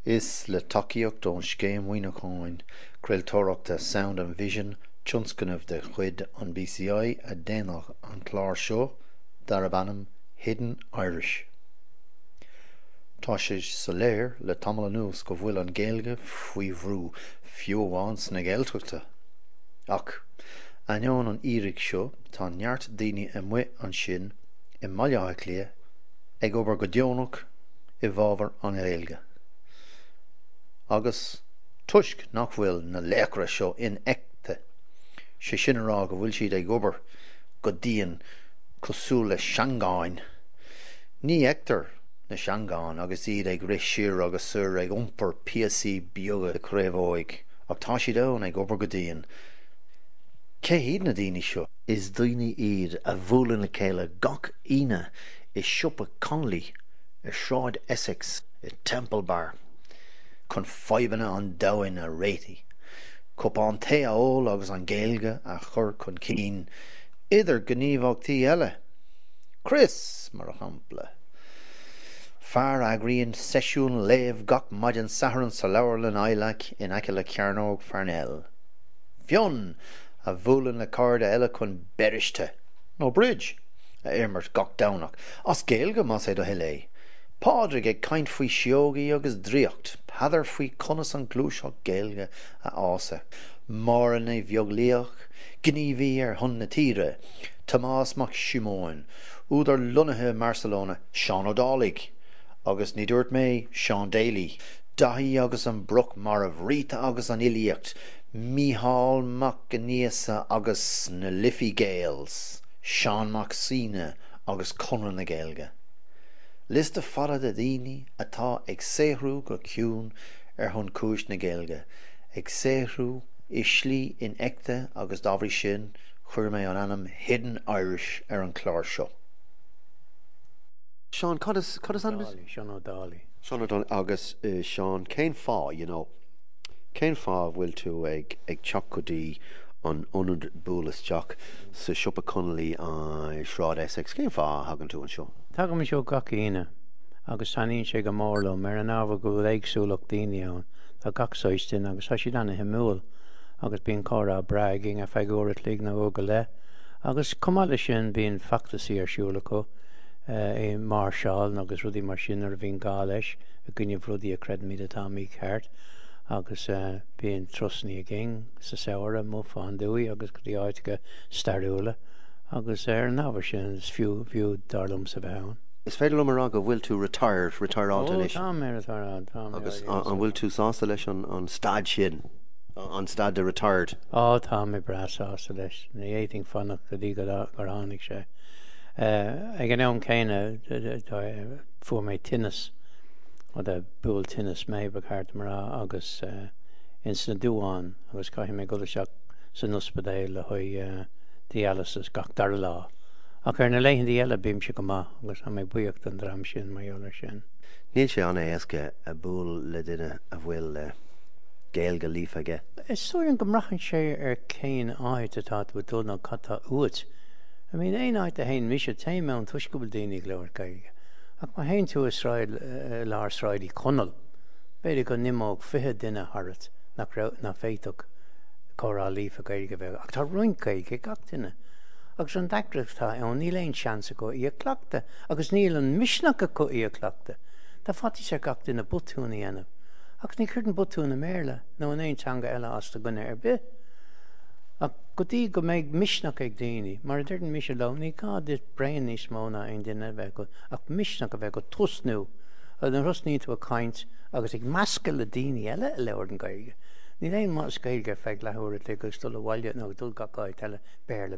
Is le takeíocht don scéim mhaoineáin creaaltóireachta Sound and Vision tionscanmh de chuid an BCI a déanach an chláir seo dar bannam Hidden Irish. Tá sé sa léir le tamall anuas go bhfuil an Gaeilge faoi bhrú fiú amháin sna Gaeltachta. Ach, ainneoin an írig seo tá neart daoine amuigh an sin I mbaillitheach lia ag obair go dteownach I bhábhar an Ghaeilge. Agus tuisc nach bhfuil na léachra seo in eicte. Sé sin ará go bhfuil siad ag obair go dtíon cosúil le seangáin. Ní eictar na seangáin agus iad ag rith siar agus suir ag iompar píosaí beaga créabháig ach tá siad ann ag obair go dtíon. Cé iad na daoine seo is daoine iad a bhualann le céile gach ine I siopa Connolly I Shráid Essex I Temple Bar chun fáibanna an domhain a réití. Cupán té a ól agus an Gaeilge a chur chun cín idir gníomhachtaí eile. Chris mar a hampla. Fear agraíonn seisiún léamh gach maidin sathrann sa leabhar len aileach in aice le cearnóg Farnell. Fionn a bhualann le carda eile chun beriste. No bridge a immert gach domhnach. As Gaeilge más é do hilé. Pádraig ag caint faoi seogaí agus dríocht, padar faoi conas an glúiseach Gaeilge a ása. Máran é bheoglíoch, gníomhaí ar thun na tíre, Tomás Mac Simóin, údar lunathe Barcelona, Sean O'Dálaigh, agus ní dúirt mé Sean Daly, Daithí agus an bruch mar a bhríta agus an ilíocht, Mícheál Mac Gníosa agus na Liffey Gales, Sean Mac Sina agus Conran na Gaeilge. Liste fada de daoine atá ag saothrú go ciún ar chun cúis na Gaeilge, ag saothrú I slí in eicte agus dábhrí sin chuir mé an anam Hidden Irish ar an chláir seo. Sean, cad is an Sean O'Daly. Sean O'Daly agus Sean, cén fá, cén fá bhfuil tú ag teach go dtí an ionad bualas teach sa siopa Connolly a Shráid Essex. Cén fá hagann tú an seo? Tágam me seo gach ine, agus taníonn sé go mórlam mar an ábhar go bhfuil éagsúlacht daoine ann, tá gach soistin agus tá siad anna himúil, agus bíon córa bragging a feigúirt lí na bhuga le, agus cumála sin bíon factasí ar siúla go, I Marshall agus rudí mar sin ar bhíon gá leis, a gcuinneamh rudí a cred míad atá mí cheart, agus bíon trosnaí a ging sa saoire mó fáin dúí agus go dtí áitiga starúla, agus ar an ábhar sin is fiú darlumm sa bheann. Is féidir lom ará go bhfuil tú retire áta leis. Tá mé retire Agus an bhfuil tú sásta leis an stad sin, an stad de retired. Tá mé bra sásta leis, na éting fannach go dtí go tháinig sé. Ag an eom céine fuair mé tinnis, or the bull tinnis mé bechaart mar agus in sna dúáin agus caithfidh mé go seach san uspedéil le chuig dialysis gach dar lá. Ach ar na leitheantaí eile bím se go maith agus mé buíocht an dram sin mar eolar sin. Níl sé anna éasca a búil le duine a bhfuil Gaeilge lífaige. Is suirann go mrachann sé ar céin áit atá bh dul ná cattá uait. I mean, éon áit a haon mise téime an tuiscúil daoine leabhar Gaeilge. Ach má haon tú lár sráidí Conal, beidir go nimóg fithe duine harrat na féiteach córá lífa Gaeilge bheith. Ach tá roinn Gaeilge gach duine. Agus an dacrach tá an níl éon seansa go í a cleachta, agus níl an misneach go í a cleachta. Tá fatí sé gach duine butúna dhéanamh. Ach ní chuir an butúna méle nó an éon teanga eile as do gunna ar bith. Ach go dtí go méid misneach ag daoine, mar a dúirt mise le ní gá dit brein níos móna aon duine bheith go, ach misneach a bheith go tusnú, an rusníú a caint agus ag meascail le daoine eile leabhar an Gaeilge. Ní éon más Gaeilge feidh lethúir le agus dul bhhaile nó dul gaáid eile béle.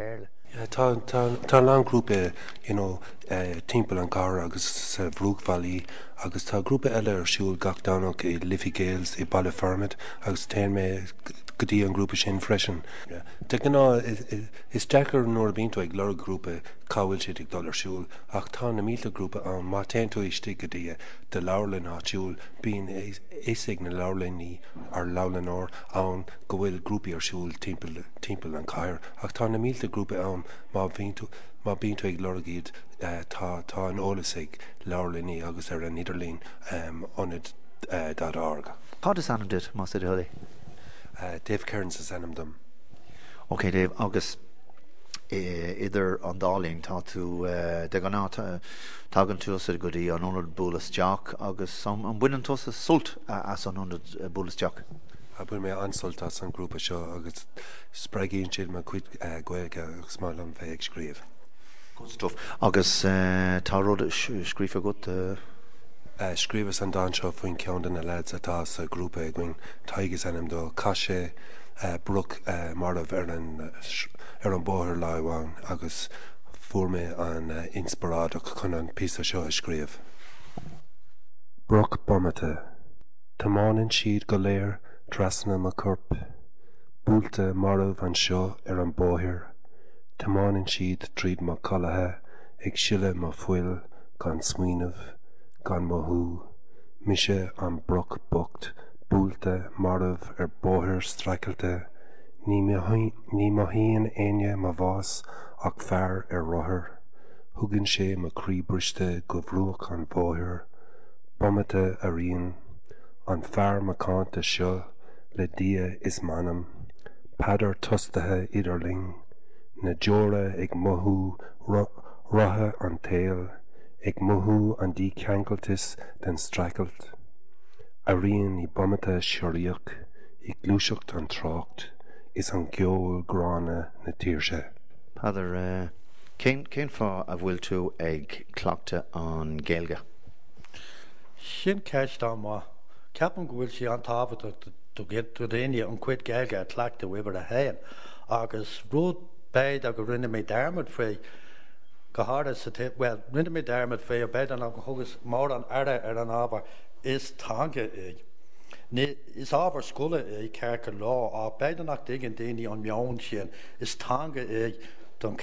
Tá lá grúpa timpeall an cara agus sa bhrúgvalí agus tá grúpa eile ar siúil gach dánach I Liffey Gales I Ballyfermot agus téan mé go dtí an grúpa sin freisin. De gná is dechar nuair bíonn tú ag leir grúpa cábhail siad ag dul ar siúil ach tá na míle grúpa an má téann tú istí go dtí de leabharlann á siúil bíonn éigh na leabharlanní ar leabharlann ann go bhfuil grúpaí ar siúil timpeall an cair ach tá na míle grúpa ann má bíonn tú ag leir iad tá an ólas ag leabharlanní agus ar an Idirlín ionad .org. Cad is anam dit, mas iddi? Dave Kearns is anam dom. Ok, Dave, agus idir an dálín tá tú de gan ná tagan tú a goí an 100 búlas Jack agus an buinean tú a sult as an 100 búlas Jack. A buin mé ansult as an grúpa seo agus spregíonn siad mar cuid gweilge agus máil an bheith ag scríomh. Stuff. Agus tá rud scrífa gut Scríbas an dáin seo faoin ceann na lads atá sa grúpa ag going taigas anam dó caiise bruc mar ar an bóthir láháin agus fuair an inspirádach chun an písa seo a scríomh. Bruc bommata. Tamánin siad go léir trasna ma corp. Búlta marmh an seo ar an bóthir. Tamánin siad tríd má colathe ag siile má fuil gan smaoinemh gan mothú. Mise an bruc bocht búlta marmh ar bóthir straicealte. Ní má híon aine má bhás ach fearr ar rothair. Thugann sé má crí briste go bhrúach an bóthir. Bommata a rion. An fearr má cánta seo le dia is manam. Padar tustathe idirling. Na deora ag mothú rotha an tail. Ag mothú an dí ceangaltas den straicealt. A rion í bommata seoríoch I glúiseacht an trácht. Is an geol grána na tíirse. Padar cén fá a bhfuil tú ag cleachta an Gaeilge? Sin ceist dá má ceapan go bhfuil sí an tábhacht tú daine an cuid Gaeilge a cleachta uibar a hain agus rud beid a go rinne mé dermid fé go háda sa well rinne mé dermid fé a beid an go thugus mór an aire ar an ábhar is tanga ag. Is ábhar scoile ag cearcha lá a beidirnach diggin daoine an meán sin is tanga ag don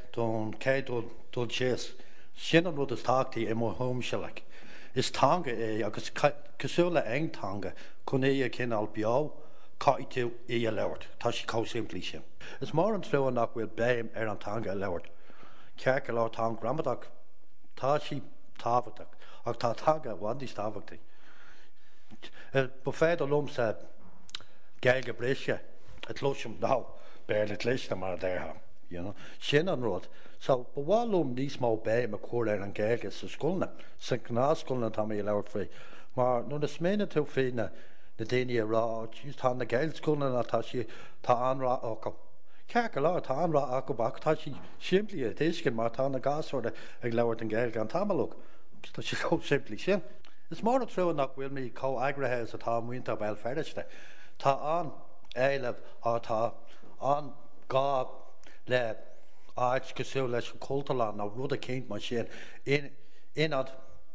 céadúil séas sin an rud is táchtaí I mó thomseach. Is tanga ag agus cosúla eintanga chun é a cinál beá caiitiú I a leirt, tá sí cá simplí sin. Is mar an trúan nach bhfuil béim ar an tanga a leirt. Cearcha lá tá gramadach tá sí táhaach ach tá tanga bhaintí táhachtaí. Ba féad a lom sa Gaeilge bréise a tlóisiom ná beir le tléiste mar déirtha. Sin an rud. So ba bháil lom níos má béim a chóir ar an Gaeilge sa scoilna, sa gnáscoilna tá í leirt fé. Mar nó na sméine tú féine na daine rá tá na Gaelscoilna na tá sí tá anrá ácha. Cearcha lá tá anrá acu bach tá sí siimplí a déiscin mar tá na gasúirte ag leirt an Gaeilge an tamalog. Tá sí có simplí sin. Is mar a trúan nach bhfuil mí có agrathe a tá muointa bail ferriiste. Tá an éileh tá an gá le áit cosú leis an Cultalan ná rud a céint mar sin inad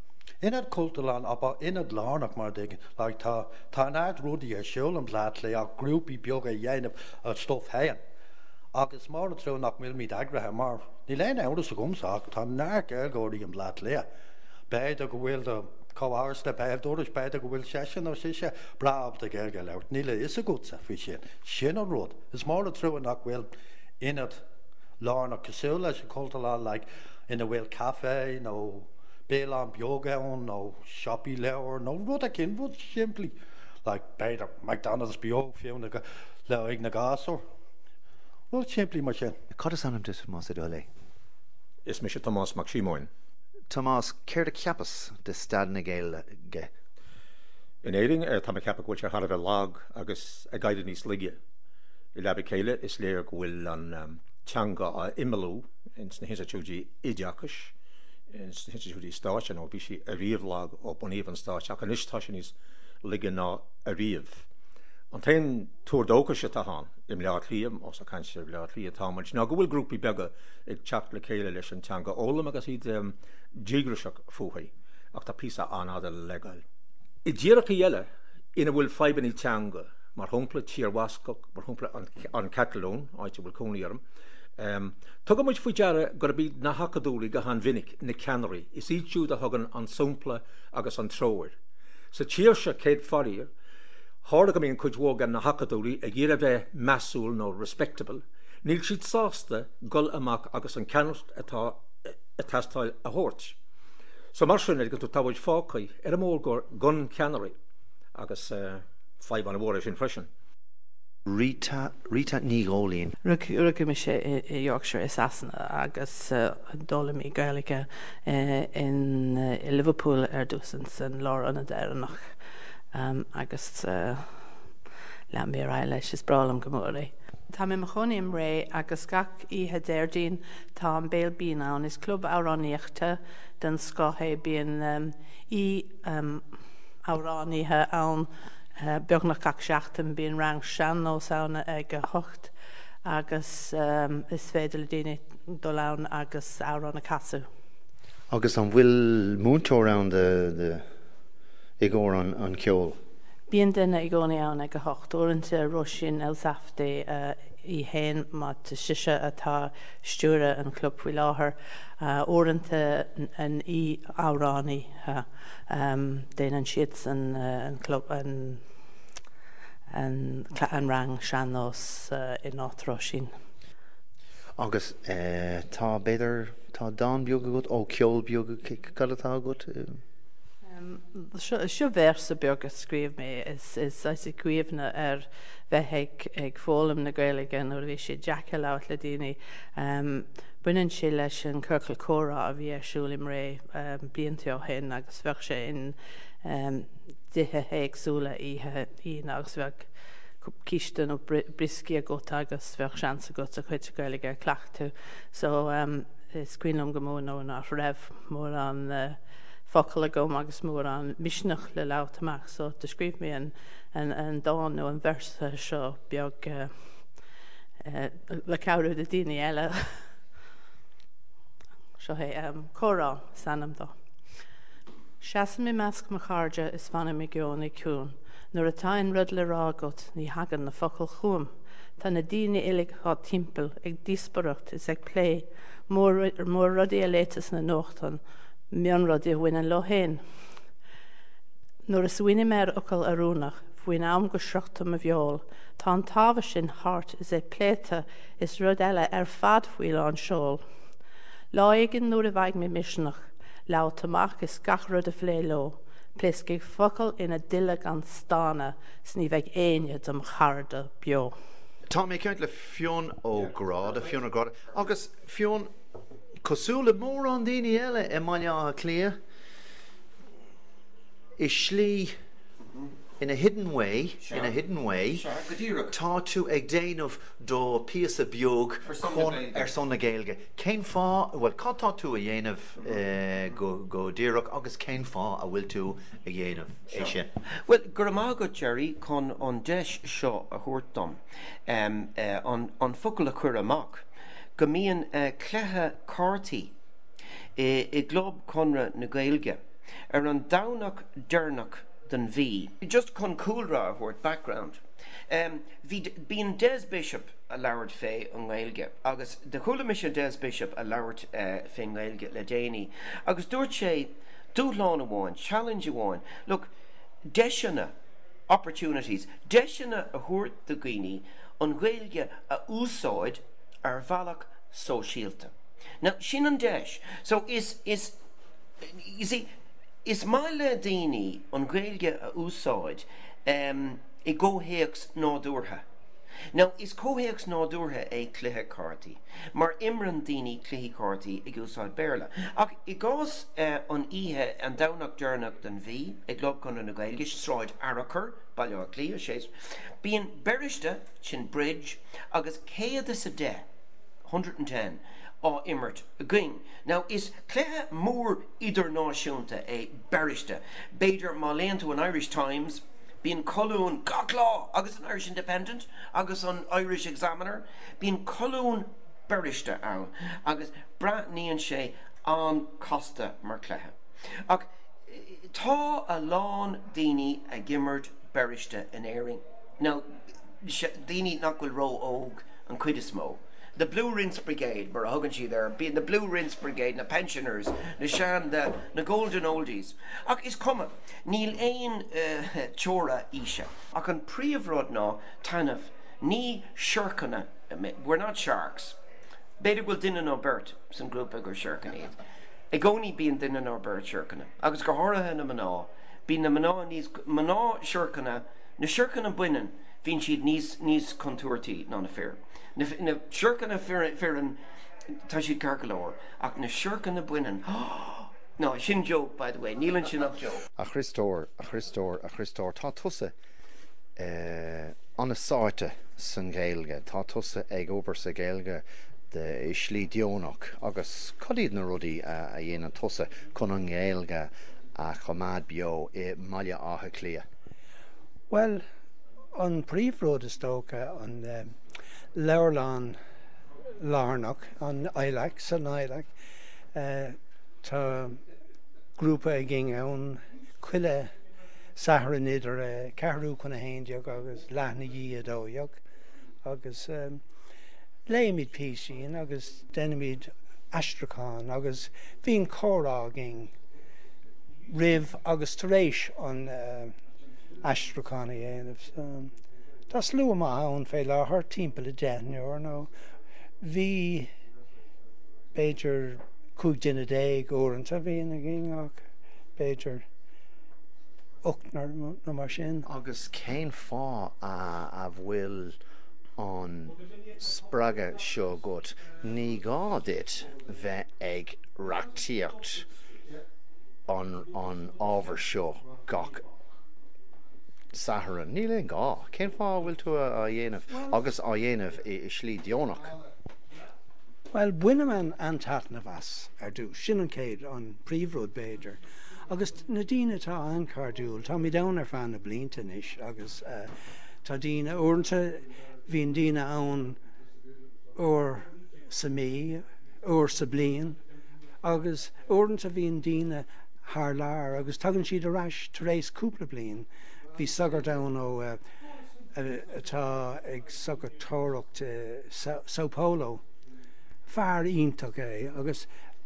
Cultalan aber inad lánach mar dig like tá an áit rudí a siúil an bláat le a grúpi beag a dhéanamh a stof héan. Agus mar a trúan nach bhfuil míad agrathe mar ní léana áras a gomsaach tá náir Gaelgóirí an bláat le. Beid a go bhfuil Cáhars le beil dúris beid a go bhfuil sesin ó siise brab de Gaeilge leirt. Níle is a gútsa fao sin. Sin an rud. Is mar a trúan nach bhfuil inad lánach cosú leis an Cultalan like ina bhfuil cafe nó bélan beagán nó shopí leabhar nó rud a cin rud siimplí like beidir McDonald's beag fiúna le ag na gasúir. Rud siimplí mar sin. Cad is anam dit más iddi le? Is mis Tomás Mac Simóin. Tomás, céir de ceapas de stad na Gaeilge? In éing tá ceapa bhfuil ar bheith lag agus a gaiidir níos lige. I lebe céile is léir go bhfuil an teanga a imimú ins na hinsaúdí idiachas, ins na hinsaúdí stáit nó bhí si a riomhlag ó buníomh an stáit ach an istá sin níos lige ná a riomh. An tain túdócha se táán im leart líam os a can sé leart lí táid. Ná go bhfuil grúpi bega ag teach le céile leis an teanga ólam agus iad dígraseach fuhaí ach tá písa anáda legáil. I ddíracha dhéile ina bhfuil feiban í teanga mar thumpla tíarhhascach mar thumpla an Catalón áite bhfuil cónaíarm. Tugad muid faoi deara gur bíd na hacadúlaí go an vinnic na Canarí is iad siúd a thugan an sumpla agus an tróir. Sa tíir se céad faríir hála go míon chuidhóg an na hacadúlaí a ggéire bheith measúil nó respectable, níl siad sásta gol amach agus an ceannilt atá a testáil a thuirt. So mar sin go tú táhaid fácaí ar mór gur gun Canary agus 5 an bhór sin freisin. Rita Nígólín. Rugga me sé i Yorkshire is asna agus dóla mí gaalacha in Liverpool dúsan san lá anna déireannach agus le mé ra leis is bralam go mórí. Tá mé chonim ré agus gach ihe déirdín tá an béal bína an is club áráníochta den scothe bíon í áráníthe an beagnach gach seachtain bíon rang sean ó saona ag hocht agus is féidir le daine do lán agus áránna casú. Agus an bhfuil múntó ran de igór an ceol. Bíon duine i gcónaí ann ag hocht uaireanta roisin Elsaftaí í héin má siise atá stúra an club bhí láthair uaireanta an í áránaí déanaan siad an club an rang seanós in átrá sin. Agus tá beidir tá dá beag agat ó ceol beag galatá agat? Seo versa beag a scríomh mé is cuiomhna bheith ag fólam na Gaeilge nó bhí sé Jack leabhart le daoine buineann sé leis an curcail córa a bhí arsúil ré blianta ó hen agus bheith sé in dithe éagsúla ihe agus bheith cístan ó briscí a got agus bheith seans a got a chuid Gaeilge clachtú so is cuinom go mór nó nach raibh mór an focail a gom agus mór an misneach le leabhartamach so de scríomh mé an dáin nó an versa seo beag le cabhrú de daoine eile seo é córá sanam dó. Seasan mé measc mo cháirde is fanna mé geonna cún nuair atá an rud le rágat ní hagan na focail chuam tá na daoine ilig há timpeall ag díosbaireacht is ag plé mór rudaí a létas na nóchtan mian rudí bhain an lohéin. Nuair is bhaine mér ocail arúnach bhain am go sreachtam a bheol tá an tábha sin hart is é pléite is rud eile fad faoil an seol. Láigen nuair a bhaig mé misneach leabhartamach is gach rud a bhlé lo plés go focail ina duile an stána sní bheith aine dom charda bio. Tá mé ceint le fion ó grád a fion ó grád agus fion cosúla mór an daoine eile I maiile a clia is slí in a hidden way tá tú ag déanamh do píos a beag chun son na Gaeilge. Cén fá bhfuil cá tú a dhéanamh go díreach agus cén fá a bhfuil tú a dhéanamh é sin. Well, gur go Jerry chun an deis seo a thuirtam an focail a chur amach go mííon clethe cártaí I glob conra na Gaeilge ar an dánach dernach den bhí. Just chun coolra a background. Bhíon Des Bishop a labhart fé an Gaeilge agus de chula me sé Des Bishop a labhart fé an Gaeilge le déanaí agus dúirt sé dúláán amháin, challenge amháin. Look, deisina opportunities, deisina a thuirt do Guinea an Gaeilge a úsáid ar bhealach sóisialta. Now, sin an deis. So you see, is my le daoine an Gaeilge a úsáid I ggóhéacs nádúrtha. Now, is cóhéacs nádúrtha é cluiche cártaí, mar imran daoine cluiche cártaí ag úsáid béarla. Ach I gás an ihe an dánach dearnach den bhí ag glob chun na Gaeilge sráid arachar bailile a clí séis. Bíon beiriste sin bridge agus céad is a de 110 á immert a going. Now is cléthe mór idirnáisiúnta é beiriste. Beidir má léon tú an Irish Times, bíon colún gach lá agus an Irish Independent, agus an Irish Examiner, bíon colún beiriste ann, agus bratníonn sé an costa mar cléthe. Ach, tá a lán daoine a gimmert beiriste in éiring. Now, daoine nach bhfuil ró óg an cuid is mó. The Blue Rinse Brigade, mar hagann si there, being the Blue Rinse Brigade, na pensioners, na sean, na golden oldies. Ach is cuma, níl ein teora isha. Ach an príomhrod ná, tanaf, ní shirkana, we're not sharks. Beidir bhfuil duine nó beirt, san grúpa gur shirkanaid. Ag gcónaí bíon duine nó beirt shirkana. Agus go háirithe na maná, bí na maná siorcanna na siorcanna buinean hín siad níos contúirtaí ná na fear. Na siorcanna fearan tá siad carcalóir ach na siorcanna buinean no, sin joke, by the way. Nílann sin ach joke. A Christóir, tá tusa anna sáite san Gaeilge, tá tusa ag obair sa Gaeilge de Slí Dionach agus codíad na rudaí a dhéanaan tusa chun an Gaeilge a chomad bio I maile átha clia. Well, an príomhród is tócha an Leorlán Lárnach an Eileach san Eileach tá grúpa ag ging ann cuile saharan idir cehrú chuna héindeag agus leithna dhí a dóideag agus léimid písín agus denimid astracán agus bhín chórá ging rih agus taréis an astracán a dhéanamh. Tás lu má ann fé láthair timpeall a déanúir nó bhí Beidir cúig dine déag óanta bhíon a ggéach Beidir uchtnar na mar sin. Agus céin fá a bhfuil an spraga seo gut ní gá dit bheith ag reachtaíocht an ábhar seo gach saharan. Ní le gá. Céin fá bhfuil tú a dhéanamh agus a dhéanamh I Slí Dionach. Well, buine man an tatna bhas dús sin an céad an príomhród Beidir agus na díine tá an cardúil tá mí dán fan na blianta inis agus tá díine orintanta hín díine ann ó sa mí ó sa blian agus orintanta hín díine thar lár agus tugann siad aráis tar éis cúpla blian hí sagart ann ó atá ag sagart tóracht São Paulo fear ionach agus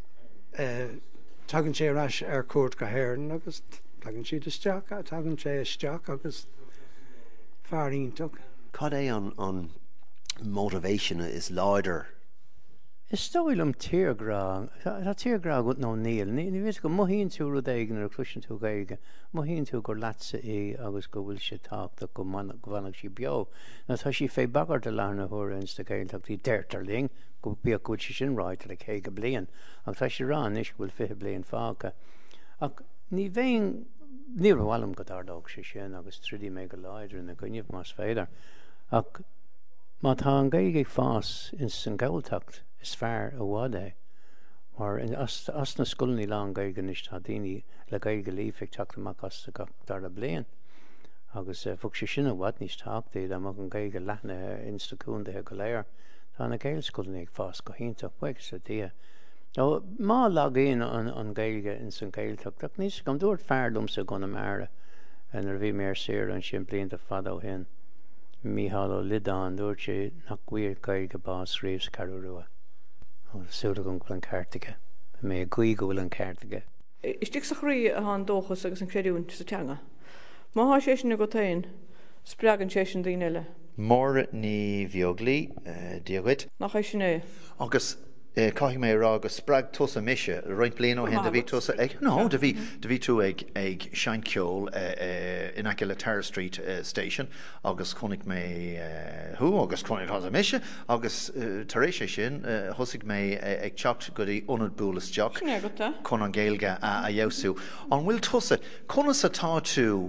tugann sé ras cuairt go hÉireann agus tugann siad isteach tugann sé isteach agus fear ionach. Cad é an motivation is láidir? Is stoilm tíorgrá, tá tíorgrá go nó níl. Ní bhís go mohíonn tú rud éigen ar cluisin tú gaige, mohíonn tú gur latsa agus go bhfuil sé táachta go bhhanach sí beo. Na tá sí fé bagart de lena thuirins de gailteachtaí deirtarling go bíoh go si sin ráid le chéige blian. Ach tá sé rán is bhfuil fithe blian fáca. Ach ní bhéin ní bhhalam go dardóg sé sin agus trídí mé go láidir na gcuineh más féidir. Ach má tá an gaige fás in san gailteacht is fear a bhád mar as na scoilní lá gaige is tá daoine le gaige lífeh teach amach as dar a blian agus fug sé sin a bhád níos táachtaí amach an gaige lethna instaúntathe go léir tá na gail scoilní ag fás go hinntaach buig sa dia. Nó má lagaíon an gaige in san gailteacht ach níos go dúirt fearlumsa go na mara an ar bhí mé séir an sin blianta fad ó hin. Míhall ó Lidán dúirt sé nach bhuiir gaige bás riomhs carúrua. Súla go an cartaige. Mé gaí go bhfuil an cartaige. Istíigh sa chraí a an dóchas agus an creaún sa teanga. Má sé sin na go tain spreagan sé sin daoine eile. Mór ní bheoglí díaghuiid. Nach sin é. Agus caithí mé rá agus sppraag tusa mise roiint blian ó hen de bhí tusa ag no de bhí tú ag Sean Ceol in aice le Tara Street Station agus chunig mé thu agus chunig has a mise agus tar éis sé sin thosaigh mé ag teacht go dtí ionad bulas teach chun an Gaeilge a dheosú. An bhfuil tusa chuna atá tú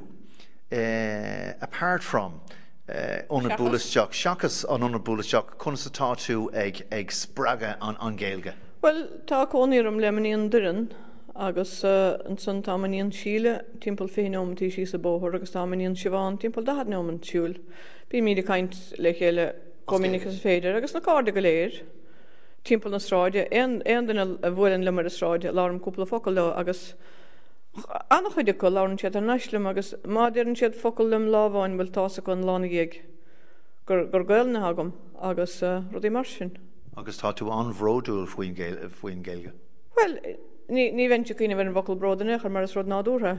apart from ionad bulas teach seachas an ionad bulas teach chuna atá tú ag spraga an Gaeilge. Well, tá cóníarm lemaníon duran agus an san támaníon síle timppel féómtí sí sa bóthir agus támaníon siháin timppel dahadnóman siúil. Bí míad caint le chéile communicas féidir agus na cáda go léir timppel na stráide an den a bhfuil an limar a stráide lám cúpla focail le agus annach chuide go lárann siad an neislim agus má déann siad focail lim lábháin bhfuil tása chun lána géig gur gail na hagam agus rudí mar sin. Agus tá tú an bhródúil faoin Gaeilge? Well, ní bhaint cíine bhar an bhacail brodanna chu mar is rud náútha.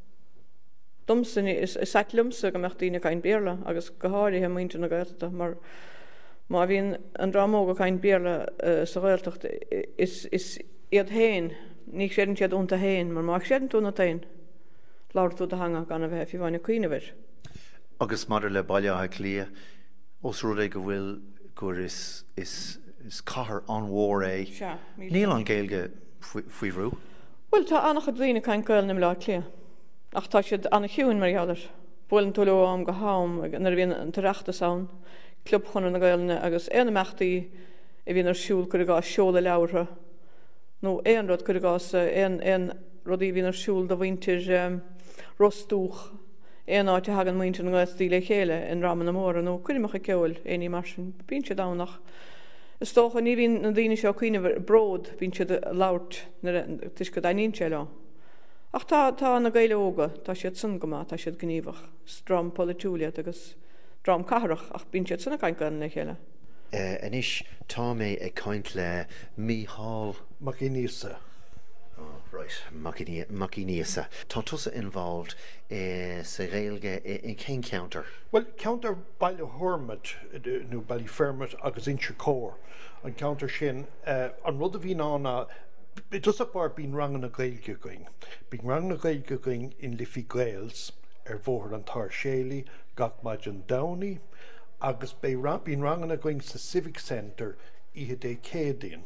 Dumsan is saiclumsa go meachtaína cain béarla agus go háirithe muinte na gailta mar má bhíon an rámóga cain béarla sa gailteacht is iad héin. Ní séan siad únta héin, mar má séan túna tain. láirú a hanga gan a bheith fi bhaine cuioinehir. Agus madidir le bailthe lia os rud é go bhfuil gur is cathair an mhór é. Níl an Gaeilge faoi rú? Well tá annach a dlína cain goil nim lá lia. Ach tá siad anna hiún mar headir. Bhfuil an tulú am go hám nar bhíon an tarachta saon, club chun na gailne agus éana meachtaí I bhíon ar siúil chu gá seola leabhartha. nó éon rud chu gá éon rudí bhíon ar siúil do bhaintir rostúch éon áte hagan muinte an gáistí le chéile in raman na móra nó cuiimeach a ceil éí mar sin bín se dánach. Is tócha ní bhín na daine seo cuioineh bród bín siad lát tuis go daíon se le. Ach tá na gaile óga tá siad san go tá siad gníomhach strám polúliaad agus drám carach ach bín siad sanna caiin gan le chéile. Anis tá mé ag caint le Mícheál Macinisa. Oh, right, Macinisa. Tá tusa involved sa Gaeilge in cén counter? Well, counter baile Hormit nó Ballyfermot agus Inchicore. An counter sin an rud a bhín anna just a bar bín rangan na Gaeilge going. Bín rangan na Gaeilge going in Liffey Gaels bhór an tar Shéalaí, gach an Downey, agus bín rangan na going sa Civic Centre ihe dé cédín.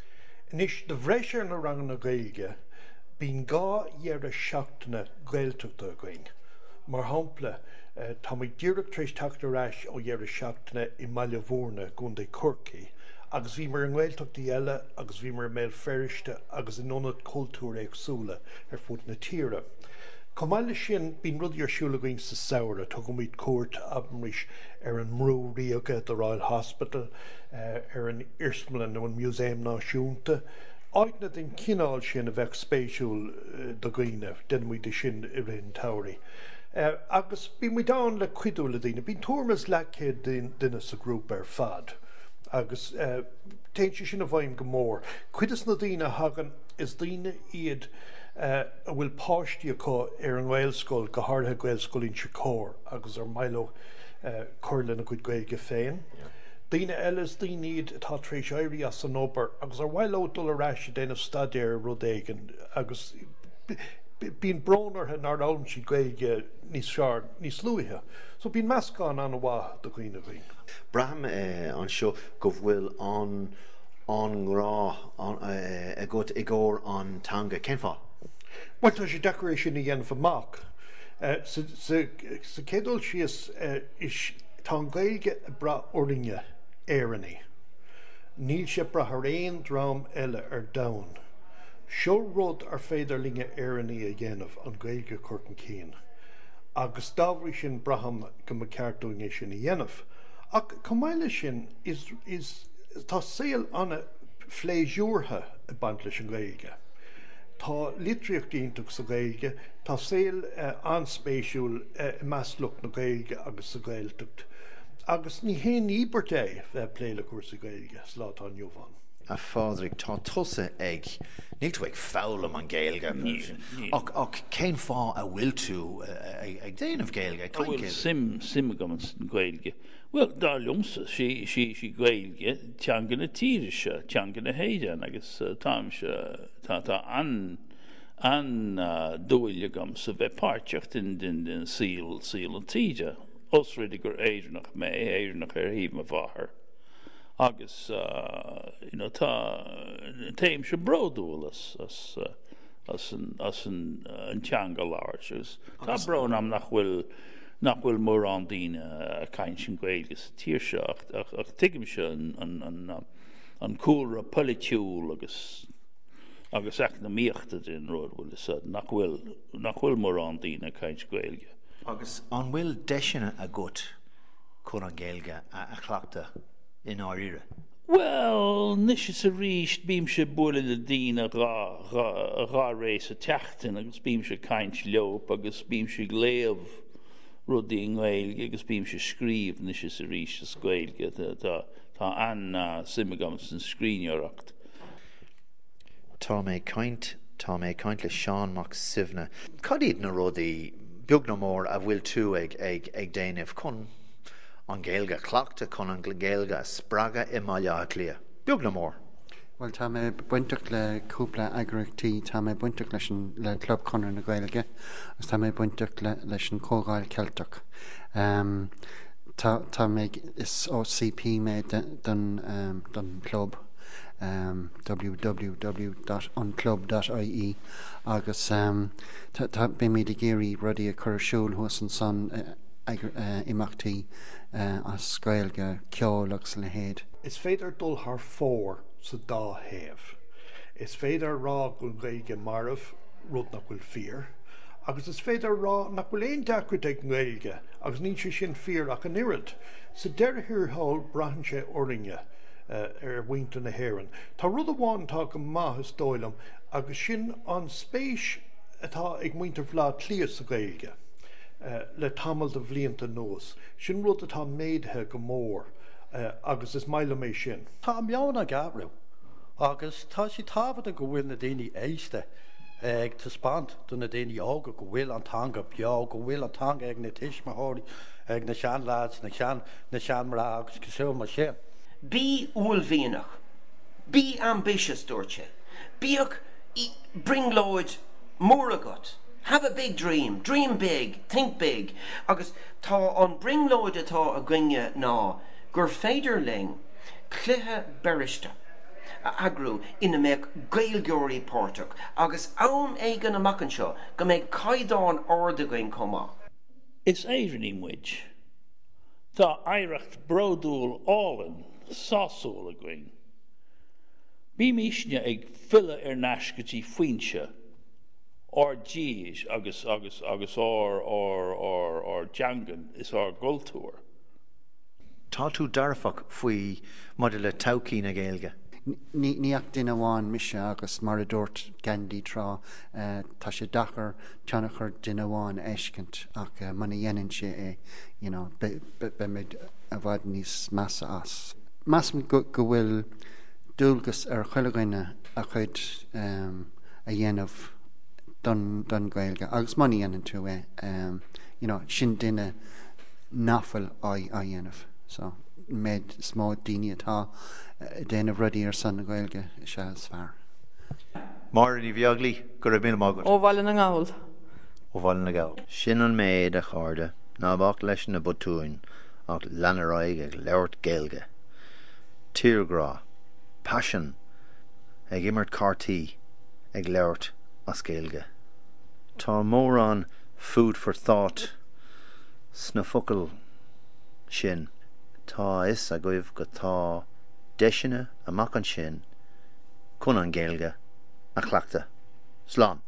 Nis de bhreisir na rangan na Gaeilge bín gá dhear a seachtainna Gaeltachta going. Mar hampla tá mé díreach tréis teachtarráis ó dhear a seachtainna I Mailehórna gún dé Corcaigh, agus bhí mar an Gaeltachtaí eile agus bhí mar méil feriste agus in nonad cultúr éagsúla fud na tíre. Comáile sin bín rudí ar siúla going sa saoire tu go míad cuairt abhamis ar an mrú riaga the Royal Hospital ar an Irsmlan nó an Muséum Náisiúnta. Áitna den cinál sin a bheith spéisiúil do gaoine den muid sin I réon tairí. Agus bí mu dáin le cuidú le daine, bín tuamas lecéad duine sa grúp ar fad. Agus téintse sin a bhaim go mór. Cuidas na daine hagan is daine iad a bhfuil páistí acu ar an Gaelscoil go háirthe Gaelscoil Inchicore agus ar Milo chuirla na cuid Gaeilge féin. Daine eile is daine iad atá tréis éirí as an obair agus ar bhaile dul a ráise déanamh stadéir rud éigean agus bín brónarthe nar ann si Gaeilge níos seár níos luithe. So bín meascán an bhá do cuioine bhín. Braham an seo go bhfuil an rá a go I gcóir an tanga cenfá. Well, tá sé decoration I dhéanamh amach. Sa cédul síos is tá an Gaeilge a bra orlinge éireannaí. Níl sé brath réon drám eile ar domhan. Seo rud ar féidir linge éireannaí a dhéanamh an Gaeilge Corcan Céin. Agus dábhraí sin braham go mo ceartúing sin I dhéanamh. Ach comáile sin is tá saoil anna phléisiúrtha a bant leis an Gaeilge. Tá litríocht ionach sa Gaeilge, tá saoil anspéisiúil measlucht na Gaeilge agus sa Gaeltacht. Agus ní héon íbert é bheith pléile cuair sa Gaeilge, slátá Jovan. A fádric tá tusa ag níl tú ag fálam an Gaeilge ach cén fá a bhfuil tú ag déanamh Gaeilge bhfuil sim go an Gaeilge. Well, dá lumsa sí Gaeilge teangan na tíre se teangan na héidean agus tám se tá an dúile gom sa bheith páirteocht den síl an tíide os ridig gur éidirnach mé éidirnach ar híomh a bhathair. Agus tá téim se bródúil as an teanga láir. Tá brón am nach bhfuil mór an daine a caiin sin Gaeilge sa tíir se ach tuigim se an cúra politiúil agus ach na míochta den rud bhfuil is nach bhfuil mór an daine a caiin sin Gaeilge. Agus an bhfuil deisina a gut chun an Gaeilge a chleachta in áire? Well, nis is a ríist bím se bula na dína rá rééis a teachtain agus bím se caint leop agus bím se léamh rudí an Gaeilge agus bím se scríomh nis is a ríist a Gaeilge tá an simigam san scríneoireacht. Tá mé caint le Seán Mac Sivna. Cad iad na rudaí beag na mór a bhfuil tú ag déanamh chun an Gaeilge cleachta chun an Gaeilge a spraga I maiile lia. Beag na mór. Well, tá mé buintach le cúpla agrachtaí tá mé buintach le club Conor na Gaeilge, agus tá mé buintach leis an cógáil Celtach. Tá mé is OCP mé don club www.unclub.ie agus tá bé mé de géirí rudí a chuirsúil thuas an son imachtaí as Gaeilge ceolalagus le héad. Is féidir dul haar fór sa dá héamh. Is féidir rá go Gaeilge marmh rud nach bhfuil fear, agus is féidir rá nach bhfuil éon deacrad ag Gaeilge agus ní sé sin fear ach an irid. Sa deirithir hall brahan sé orringe bhainte na hÉireann. Tá rud amháin tá go maithas dóilm agus sin an spéis atá ag muintir bhlá clíos sa Gaeilge le tamil de bhblianta nóos. Sin rud atá méadthe go mór agus is maile mé sin. Tá meanna gabrú agus tá sí tábhad a go bhfuil na daoine éiste ag taspáint do na daoine ága go bhfuil antanga beag go bhfuil antanga ag na tiismathirí ag na seanláid na seanmara agus go siú mar sin. Be ullhíonach. Be ambitious, dúirte. Bíoch bring Lord more agat. Have a big dream. Dream big. Think big. Agus tá an bring Lord atá a gine ná gur féidir ling cluthe beriste a agrú ina méid gailgeoirí pórtach agus ann éigen amachchan seo go méid caighdeán ordagain comá. Is éireann muid. Tá éireacht brodúil álan sásúil a gcuin. Bí míisne ag fila nascatí faoinse díis agus jangan is gultúir. Tá tú darfach faoi mud le taucí na Gaeilge? Níach duine bháin mise agus mar a dúirt Gandhi trá tá sé dachar teannachar duine bháin éiscint ach mana dhéanann sé be mid a bhhaid níos measa as. Meas go bhfuil dúlgus ar chuilegaine a chuid a dhéanamh don Gaeilge agus mana dhéanann tú sin duine nafuil a dhéanamh. So méid smá daoine atá déanamh rudaí ar san na Gaeilge se is fearr. Mar ní bheaglí gur raibh míle mágad. Ó bhaile na gáil. Ó bhaile na gáil. Sin an méid a cháirde ná bhacht leis na butúin ach leanaráig ag leirt Gaeilge. Tíorgrá, passion ag imirt cartaí ag leirt as Gaeilge. Tá mór an food for thought sna focail sin. Tá is a goibh go tá deisine amach an sin chun an Gaeilge a chleachta. Slán.